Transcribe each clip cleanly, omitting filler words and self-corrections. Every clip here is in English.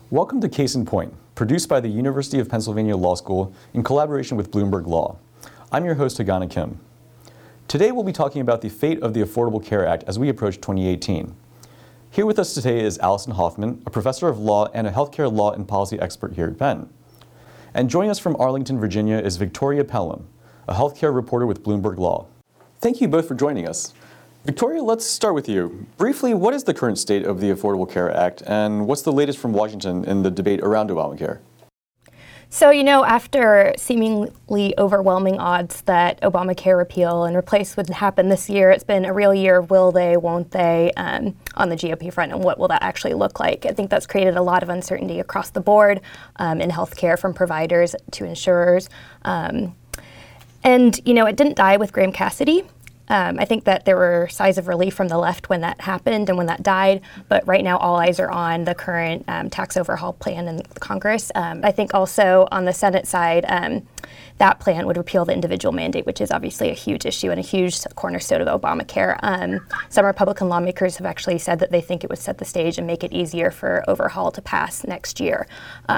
Welcome to Case in Point, produced by the University of Pennsylvania Law School in collaboration with Bloomberg Law. I'm your host, Hagana Kim. Today we'll be talking about the fate of the Affordable Care Act as we approach 2018. Here with us today is Allison Hoffman, a professor of law and a healthcare law and policy expert here at Penn. And joining us from Arlington, Virginia is Victoria Pelham, a healthcare reporter with Bloomberg Law. Thank you both for joining us. Victoria, let's start with you. Briefly, what is the current state of the Affordable Care Act, and what's the latest from Washington in the debate around Obamacare? So, after seemingly overwhelming odds that Obamacare repeal and replace would happen this year, it's been a real year of will they, won't they on the GOP front, and what will that actually look like? I think that's created a lot of uncertainty across the board in healthcare, from providers to insurers. And it didn't die with Graham Cassidy. I think that there were sighs of relief from the left when that happened and when that died, but right now all eyes are on the current tax overhaul plan in Congress. I think also on the Senate side, that plan would repeal the individual mandate, which is obviously a huge issue and a huge cornerstone of Obamacare. Some Republican lawmakers have actually said that they think it would set the stage and make it easier for overhaul to pass next year.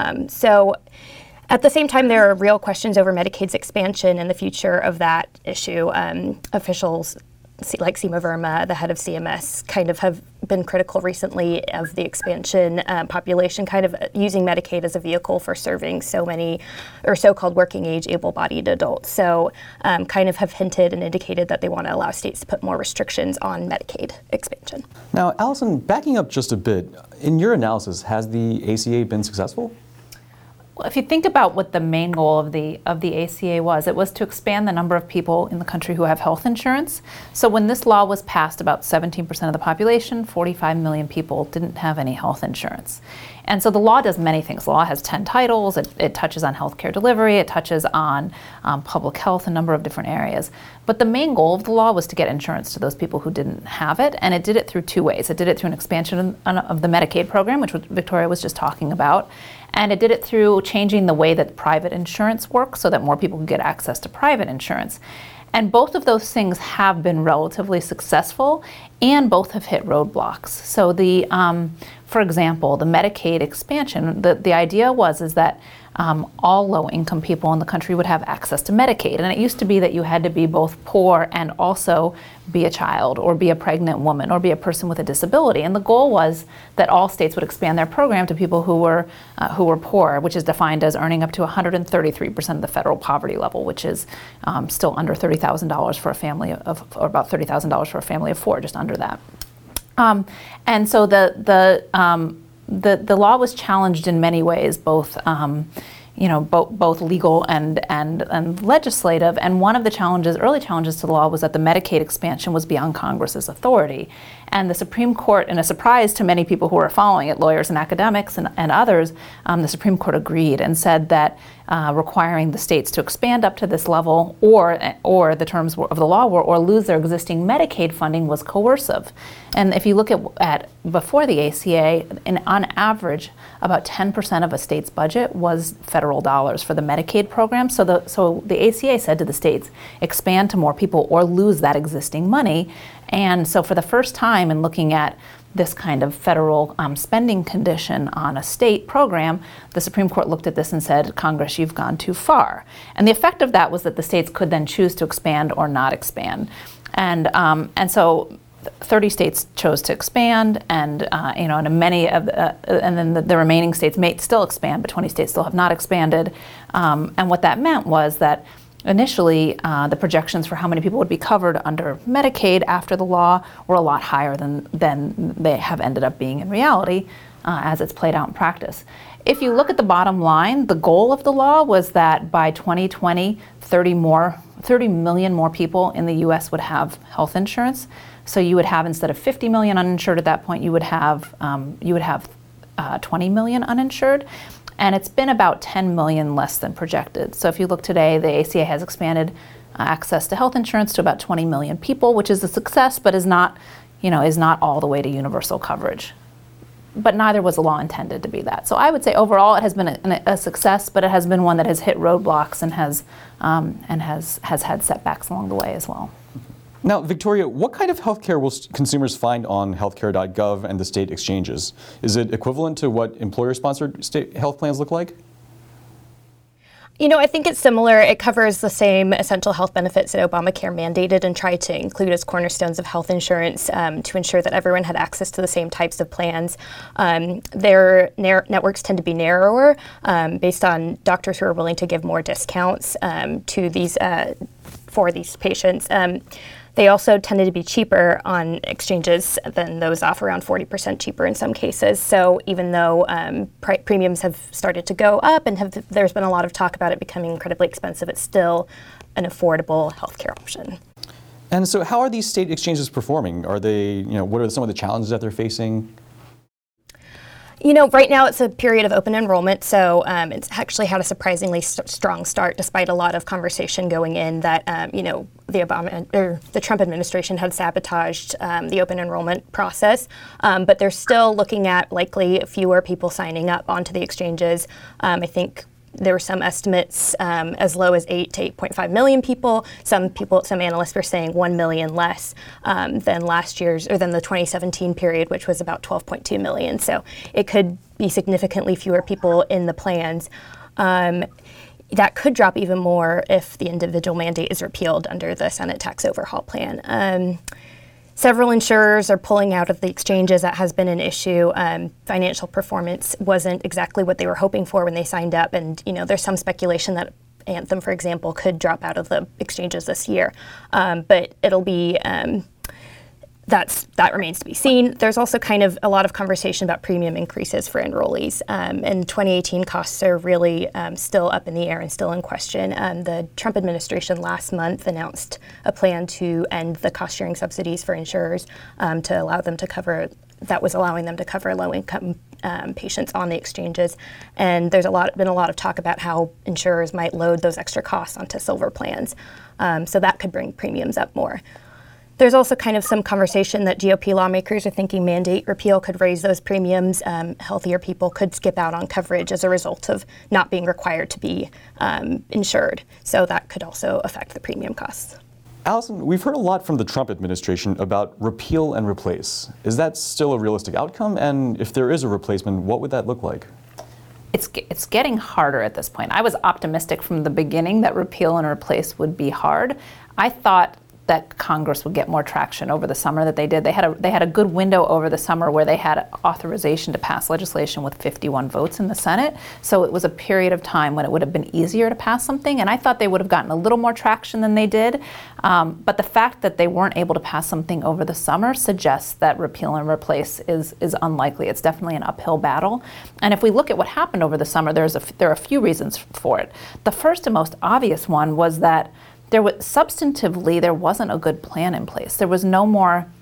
At the same time, there are real questions over Medicaid's expansion and the future of that issue. Officials like Seema Verma, the head of CMS, kind of have been critical recently of the expansion population, kind of using Medicaid as a vehicle for serving so many, or so-called working age, able-bodied adults. So kind of have hinted and indicated that they want to allow states to put more restrictions on Medicaid expansion. Now, Allison, backing up just a bit, in your analysis, has the ACA been successful? Well, if you think about what the main goal of the ACA was, it was to expand the number of people in the country who have health insurance. So when this law was passed, about 17% of the population, 45 million people, didn't have any health insurance. And so the law does many things. The law has 10 titles. It touches on healthcare delivery. It touches on public health, a number of different areas. But the main goal of the law was to get insurance to those people who didn't have it, and it did it through two ways. It did it through an expansion of the Medicaid program, which Victoria was just talking about, and it did it through changing the way that private insurance works so that more people could get access to private insurance. And both of those things have been relatively successful, and both have hit roadblocks. So for example, the Medicaid expansion, the idea is that all low-income people in the country would have access to Medicaid. And it used to be that you had to be both poor and also be a child, or be a pregnant woman, or be a person with a disability. And the goal was that all states would expand their program to people who were poor, which is defined as earning up to 133% of the federal poverty level, which is still under $30,000 for a family of, or about $30,000 for a family of four, just under that. And so the law was challenged in many ways, both legal and legislative. And one of the early challenges to the law was that the Medicaid expansion was beyond Congress's authority. And the Supreme Court, in a surprise to many people who were following it, lawyers and academics and others, the Supreme Court agreed and said that requiring the states to expand up to this level, or the terms of the law were, or lose their existing Medicaid funding, was coercive. And if you look at before the ACA, on average, about 10% of a state's budget was federal dollars for the Medicaid program. So the ACA said to the states, expand to more people or lose that existing money. And so for the first time in looking at this kind of federal spending condition on a state program, the Supreme Court looked at this and said, Congress, you've gone too far. And the effect of that was that the states could then choose to expand or not expand. And so 30 states chose to expand, and many of and then the remaining states may still expand, but 20 states still have not expanded. And what that meant was that initially, the projections for how many people would be covered under Medicaid after the law were a lot higher than they have ended up being in reality as it's played out in practice. If you look at the bottom line, the goal of the law was that by 2020, 30 million more people in the U.S. would have health insurance. So you would have, instead of 50 million uninsured at that point, you would have 20 million uninsured. And it's been about 10 million less than projected. So if you look today, the ACA has expanded access to health insurance to about 20 million people, which is a success, but is not all the way to universal coverage. But neither was the law intended to be that. So I would say overall it has been a success, but it has been one that has hit roadblocks and has had setbacks along the way as well. Now, Victoria, what kind of healthcare will consumers find on healthcare.gov and the state exchanges? Is it equivalent to what employer-sponsored state health plans look like? I think it's similar. It covers the same essential health benefits that Obamacare mandated and tried to include as cornerstones of health insurance to ensure that everyone had access to the same types of plans. Their networks tend to be narrower based on doctors who are willing to give more discounts to these for these patients. They also tended to be cheaper on exchanges than those off, around 40% cheaper in some cases. So even though premiums have started to go up and there's been a lot of talk about it becoming incredibly expensive, it's still an affordable healthcare option. And so how are these state exchanges performing? Are they, what are some of the challenges that they're facing? Right now it's a period of open enrollment, so it's actually had a surprisingly strong start, despite a lot of conversation going in that the Trump administration had sabotaged the open enrollment process. But they're still looking at likely fewer people signing up onto the exchanges. I think there were some estimates as low as 8 to 8.5 million people. Some analysts were saying 1 million less than last year's, or than the 2017 period, which was about 12.2 million. So it could be significantly fewer people in the plans. That could drop even more if the individual mandate is repealed under the Senate tax overhaul plan. Several insurers are pulling out of the exchanges. That has been an issue. Financial performance wasn't exactly what they were hoping for when they signed up. And, there's some speculation that Anthem, for example, could drop out of the exchanges this year. But it'll be, that remains to be seen. There's also kind of a lot of conversation about premium increases for enrollees. And 2018 costs are really still up in the air and still in question. The Trump administration last month announced a plan to end the cost-sharing subsidies for insurers to allow them to cover, that was allowing them to cover low-income patients on the exchanges. And there's been a lot of talk about how insurers might load those extra costs onto silver plans. So that could bring premiums up more. There's also kind of some conversation that GOP lawmakers are thinking mandate repeal could raise those premiums. Healthier people could skip out on coverage as a result of not being required to be insured. So that could also affect the premium costs. Allison, we've heard a lot from the Trump administration about repeal and replace. Is that still a realistic outcome? And if there is a replacement, what would that look like? It's getting harder at this point. I was optimistic from the beginning that repeal and replace would be hard. I thought that Congress would get more traction over the summer that they did. They had a good window over the summer where they had authorization to pass legislation with 51 votes in the Senate. So it was a period of time when it would have been easier to pass something. And I thought they would have gotten a little more traction than they did. But the fact that they weren't able to pass something over the summer suggests that repeal and replace is unlikely. It's definitely an uphill battle. And if we look at what happened over the summer, there are a few reasons for it. The first and most obvious one was that substantively, there wasn't a good plan in place. There was no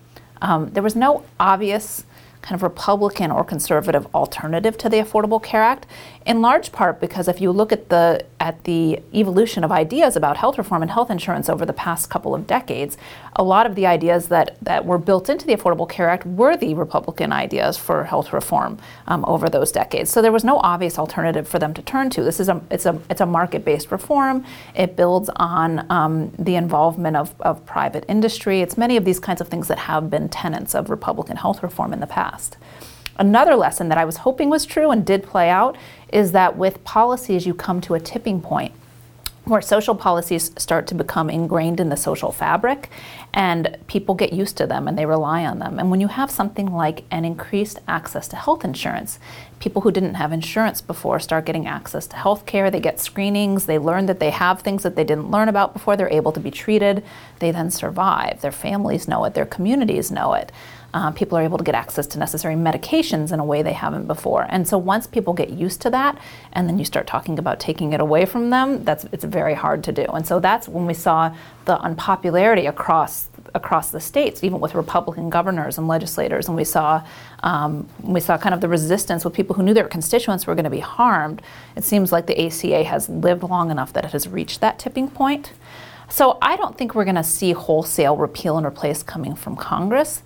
obvious kind of Republican or conservative alternative to the Affordable Care Act, in large part because if you look at the evolution of ideas about health reform and health insurance over the past couple of decades, a lot of the ideas that were built into the Affordable Care Act were the Republican ideas for health reform over those decades. So there was no obvious alternative for them to turn to. It's a market-based reform. It builds on the involvement of private industry. It's many of these kinds of things that have been tenets of Republican health reform in the past. Another lesson that I was hoping was true and did play out is that with policies you come to a tipping point where social policies start to become ingrained in the social fabric and people get used to them and they rely on them. And when you have something like an increased access to health insurance, people who didn't have insurance before start getting access to health care, they get screenings, they learn that they have things that they didn't learn about before, they're able to be treated, they then survive. Their families know it, their communities know it. People are able to get access to necessary medications in a way they haven't before. And so once people get used to that, and then you start talking about taking it away from them, it's very hard to do. And so that's when we saw the unpopularity across the states, even with Republican governors and legislators, and we saw kind of the resistance with people who knew their constituents were going to be harmed. It seems like the ACA has lived long enough that it has reached that tipping point. So I don't think we're going to see wholesale repeal and replace coming from Congress.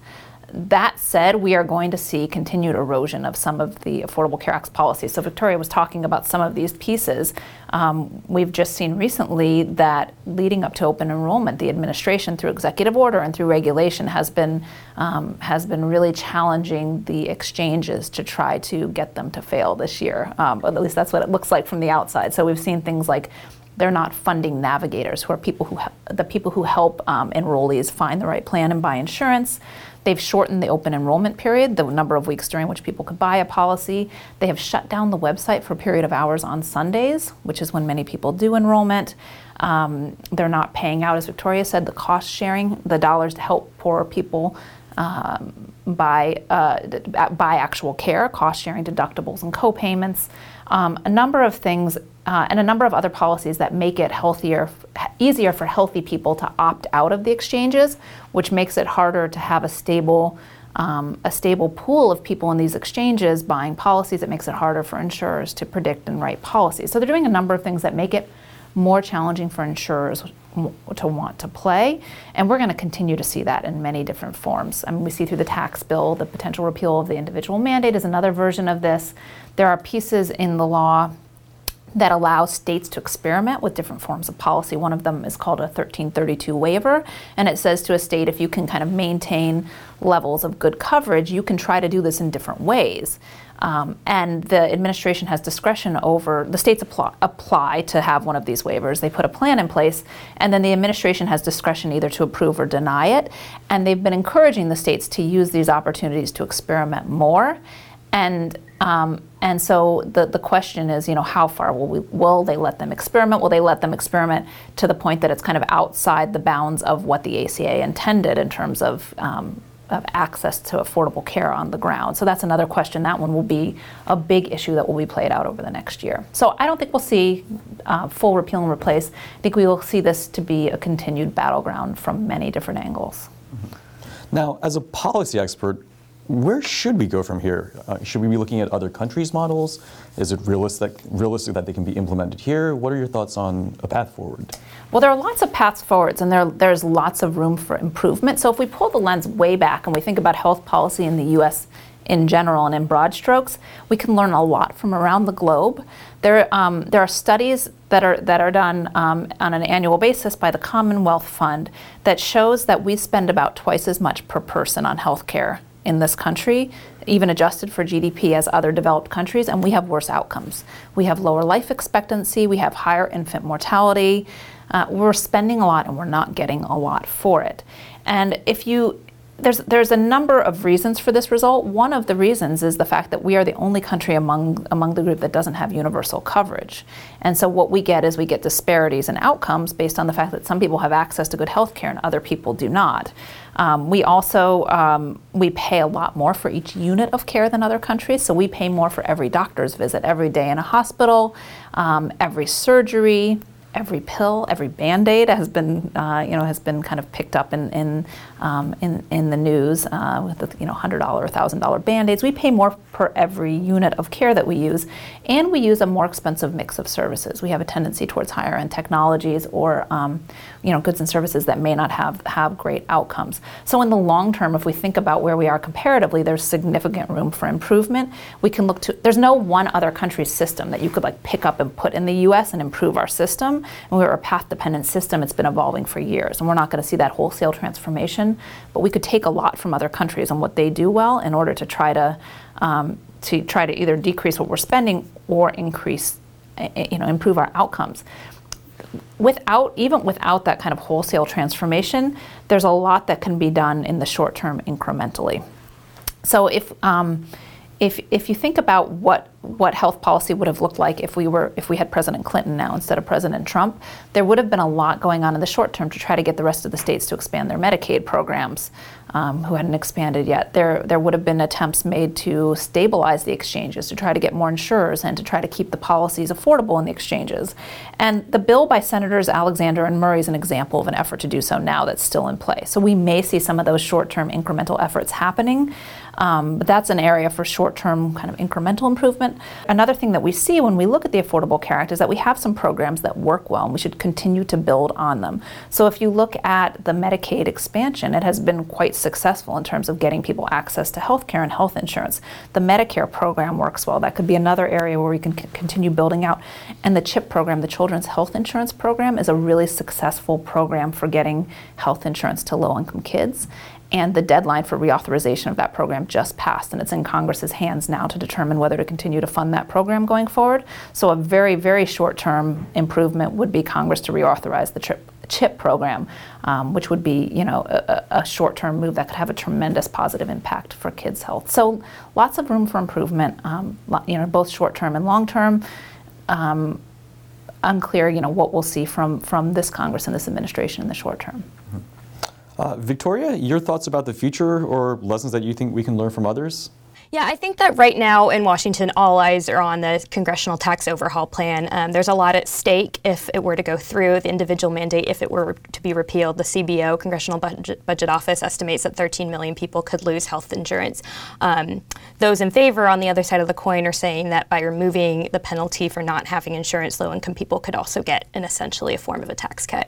That said, we are going to see continued erosion of some of the Affordable Care Act's policies. So Victoria was talking about some of these pieces. We've just seen recently that leading up to open enrollment, the administration through executive order and through regulation has been really challenging the exchanges to try to get them to fail this year. But at least that's what it looks like from the outside. So we've seen things like they're not funding navigators, who are the people who help enrollees find the right plan and buy insurance. They've shortened the open enrollment period, the number of weeks during which people could buy a policy. They have shut down the website for a period of hours on Sundays, which is when many people do enrollment. They're not paying out, as Victoria said, the cost sharing, the dollars to help poorer people buy actual care, cost sharing deductibles and co-payments. A number of things and a number of other policies that make it easier for healthy people to opt out of the exchanges, which makes it harder to have a stable pool of people in these exchanges buying policies. It makes it harder for insurers to predict and write policies. So they're doing a number of things that make it more challenging for insurers to want to play, and we're going to continue to see that in many different forms. I mean, we see through the tax bill, the potential repeal of the individual mandate is another version of this. There are pieces in the law that allow states to experiment with different forms of policy. One of them is called a 1332 waiver, and it says to a state, if you can kind of maintain levels of good coverage, you can try to do this in different ways. And the administration has discretion over, the states apply to have one of these waivers. They put a plan in place, and then the administration has discretion either to approve or deny it. And they've been encouraging the states to use these opportunities to experiment more. And so the question is, how far will they let them experiment? Will they let them experiment to the point that it's kind of outside the bounds of what the ACA intended in terms of access to affordable care on the ground? So that's another question. That one will be a big issue that will be played out over the next year. So I don't think we'll see full repeal and replace. I think we will see this to be a continued battleground from many different angles. Mm-hmm. Now, as a policy expert, where should we go from here? Should we be looking at other countries' models? Is it realistic that they can be implemented here? What are your thoughts on a path forward? Well, there are lots of paths forwards, and there's lots of room for improvement. So if we pull the lens way back and we think about health policy in the U.S. in general and in broad strokes, we can learn a lot from around the globe. There are studies that are done on an annual basis by the Commonwealth Fund that shows that we spend about twice as much per person on health care in this country, even adjusted for GDP, as other developed countries, and we have worse outcomes. We have lower life expectancy, we have higher infant mortality. We're spending a lot and we're not getting a lot for it. And there's a number of reasons for this result. One of the reasons is the fact that we are the only country among the group that doesn't have universal coverage. And so what we get disparities in outcomes based on the fact that some people have access to good health care and other people do not. We also we pay a lot more for each unit of care than other countries. So we pay more for every doctor's visit, every day in a hospital, every surgery, every pill, every Band-Aid has been kind of picked up in the news with the $100 or $1,000 Band-Aids. We pay more per every unit of care that we use, and we use a more expensive mix of services. We have a tendency towards higher end technologies or goods and services that may not have great outcomes. So in the long term, if we think about where we are comparatively, there's significant room for improvement. We can look to, there's no one other country's system that you could pick up and put in the US and improve our system. And we're a path-dependent system. It's been evolving for years, and we're not going to see that wholesale transformation. But we could take a lot from other countries and what they do well in order to try to either decrease what we're spending or increase, improve our outcomes. Even without that kind of wholesale transformation, there's a lot that can be done in the short term incrementally. So if you think about what health policy would have looked like if we had President Clinton now instead of President Trump, there would have been a lot going on in the short term to try to get the rest of the states to expand their Medicaid programs, who hadn't expanded yet. There would have been attempts made to stabilize the exchanges, to try to get more insurers and to try to keep the policies affordable in the exchanges. And the bill by Senators Alexander and Murray is an example of an effort to do so now that's still in play. So we may see some of those short-term incremental efforts happening, but that's an area for short-term kind of incremental improvement. improvement. Another thing that we see when we look at the Affordable Care Act is that we have some programs that work well, and we should continue to build on them. So if you look at the Medicaid expansion, it has been quite successful in terms of getting people access to health care and health insurance. The Medicare program works well. That could be another area where we can continue building out. And the CHIP program, the Children's Health Insurance Program, is a really successful program for getting health insurance to low-income kids. And the deadline for reauthorization of that program just passed, and it's in Congress's hands now to determine whether to continue to fund that program going forward. So a very, very short-term improvement would be Congress to reauthorize the CHIP program, which would be, a short-term move that could have a tremendous positive impact for kids' health. So lots of room for improvement, both short-term and long-term. Unclear, what we'll see from this Congress and this administration in the short term. Victoria, your thoughts about the future or lessons that you think we can learn from others? Yeah, I think that right now in Washington, all eyes are on the Congressional Tax Overhaul Plan. There's a lot at stake if it were to go through. The individual mandate, if it were to be repealed, the CBO, Congressional Budget Office, estimates that 13 million people could lose health insurance. Those in favor on the other side of the coin are saying that by removing the penalty for not having insurance, low-income people could also get essentially a form of a tax cut.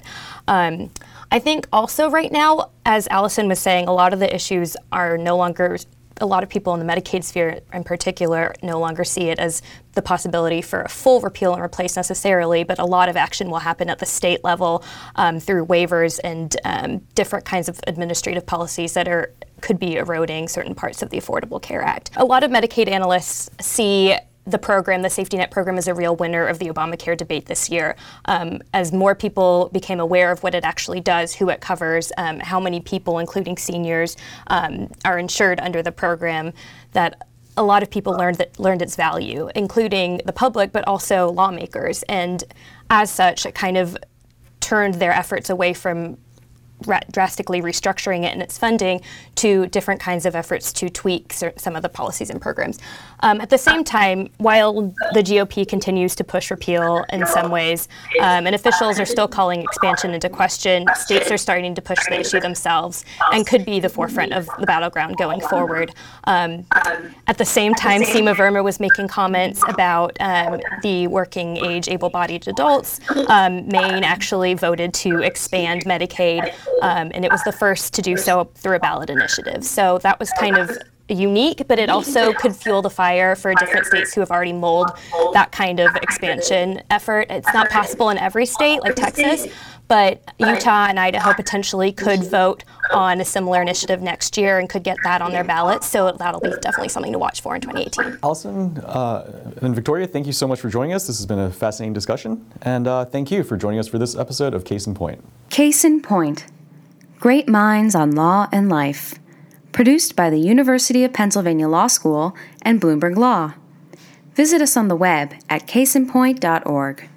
I think also right now, as Allison was saying, a lot of the issues are no longer, a lot of people in the Medicaid sphere in particular no longer see it as the possibility for a full repeal and replace necessarily, but a lot of action will happen at the state level through waivers and different kinds of administrative policies that could be eroding certain parts of the Affordable Care Act. A lot of Medicaid analysts see the program, the safety net program, is a real winner of the Obamacare debate this year. As more people became aware of what it actually does, who it covers, how many people, including seniors, are insured under the program, that a lot of people learned its value, including the public, but also lawmakers. And as such, it kind of turned their efforts away from drastically restructuring it and its funding to different kinds of efforts to tweak some of the policies and programs. At the same time, while the GOP continues to push repeal in some ways, and officials are still calling expansion into question, states are starting to push the issue themselves and could be the forefront of the battleground going forward. At the same time, Seema Verma was making comments about the working age able-bodied adults. Maine actually voted to expand Medicaid, and it was the first to do so through a ballot initiative. So that was kind of unique, but it also could fuel the fire for different states who have already mulled that kind of expansion effort. It's not possible in every state like Texas, but Utah and Idaho potentially could vote on a similar initiative next year and could get that on their ballot. So that'll be definitely something to watch for in 2018. Allison and Victoria, thank you so much for joining us. This has been a fascinating discussion. And thank you for joining us for this episode of Case in Point. Case in Point. Great minds on law and life. Produced by the University of Pennsylvania Law School and Bloomberg Law. Visit us on the web at caseinpoint.org.